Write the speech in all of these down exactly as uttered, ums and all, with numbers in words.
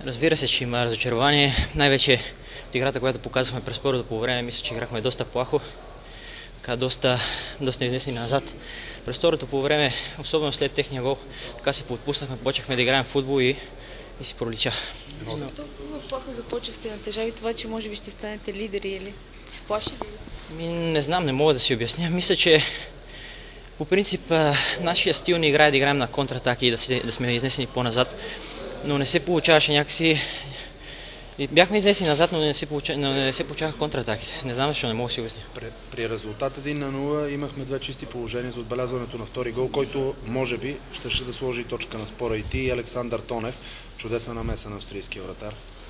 Разбира се, че има разочарование. Най-вече от играта, която показахме през първото по време, мисля, че играхме доста плахо. Така, доста, доста изнесени назад. През второто по време, особено след техния гол, така се подпуснахме, почнахме да играем в футбол и, и си пролича. Защо толкова плахо започнахте? Натежави това, че може би ще станете лидери или сплаши ли? Ми, не знам, не мога да си обясня. Мисля, че по принцип нашия стил не играе да играем на контратаки и да, си, да сме изнесени по-назад, но не се получаваше някакси. Бяхме изнесени назад, но не се, получа... но не се получаваха контратаките. Не знам защо, не мога да си обясня. При, при резултат един на нула имахме две чисти положения за отбелязването на втори гол, който може би ще да сложи точка на спора и ти и Александър Тонев. Чудесна намеса на австрийския вратар.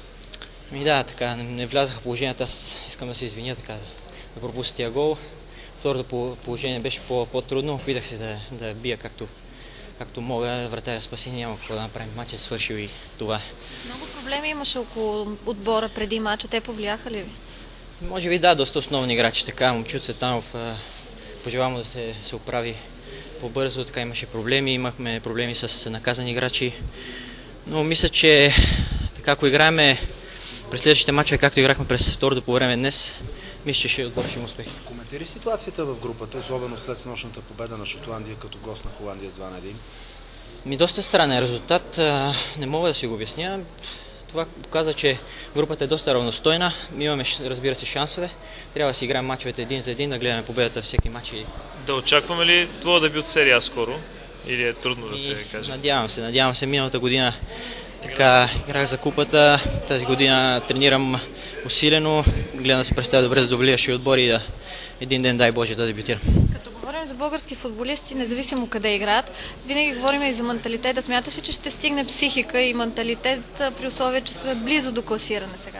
Ми да, така, не, не влязаха положенията. Аз искам да се извиня, така, да, да пропусна тия гол. Второто положение беше по-трудно. Опитах се да, да бия както, както мога. Вратаря спаси, няма какво да направим. Матчът е свършил и това. Много проблеми имаше около отбора преди матча. Те повлияха ли ви? Може би да, доста основни играчи. Така, Момчил Цветанов, пожелавам му да се, се оправи по-бързо. Така имаше проблеми. Имахме проблеми с наказани играчи. Но мисля, че така, ако играеме през следващите мачове, както играхме през второто по време днес, мисля, че ще отбор ще има успех. Коментири ситуацията в групата, особено след снощната победа на Шотландия като гост на Холандия с два на един? Ми доста странен резултат. Не мога да си го обясня. Това показва, че групата е доста равностойна. Имаме, разбира се, шансове. Трябва да си играем мачовете един за един, да гледаме победата всеки матч. Да очакваме ли твоя дебют серия скоро? Или е трудно да се каже? Надявам се, надявам се. Миналата година така играх за купата. Тази година тренирам усилено. Гледам да се представя добре за доближащи отбори и да един ден, дай Боже, да дебютирам. Като говорим за български футболисти, независимо къде играят, винаги говорим и за менталитет. Да смяташ ли, че ще стигне психика и менталитет при условие, че сме близо до класиране сега?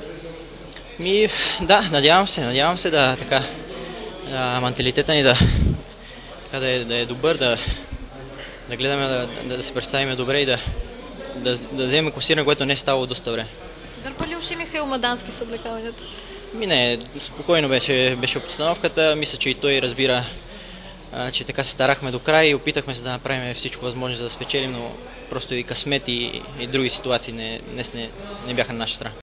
Ми, да, надявам се, надявам се да така да, менталитета ни да, така, да, е, да е добър, да, да гледаме да, да, да се представим добре и да, да, да вземем класиране, което не е ставало доста време. Дърпа ли уши Михаил Мадански с облекаването? Ми не, спокойно беше, беше обстановката. Мисля, че и той разбира, а, че така се старахме до край и опитахме се да направим всичко възможно за да спечелим, но просто и късмет и, и други ситуации не, днес не, не бяха на наша страна.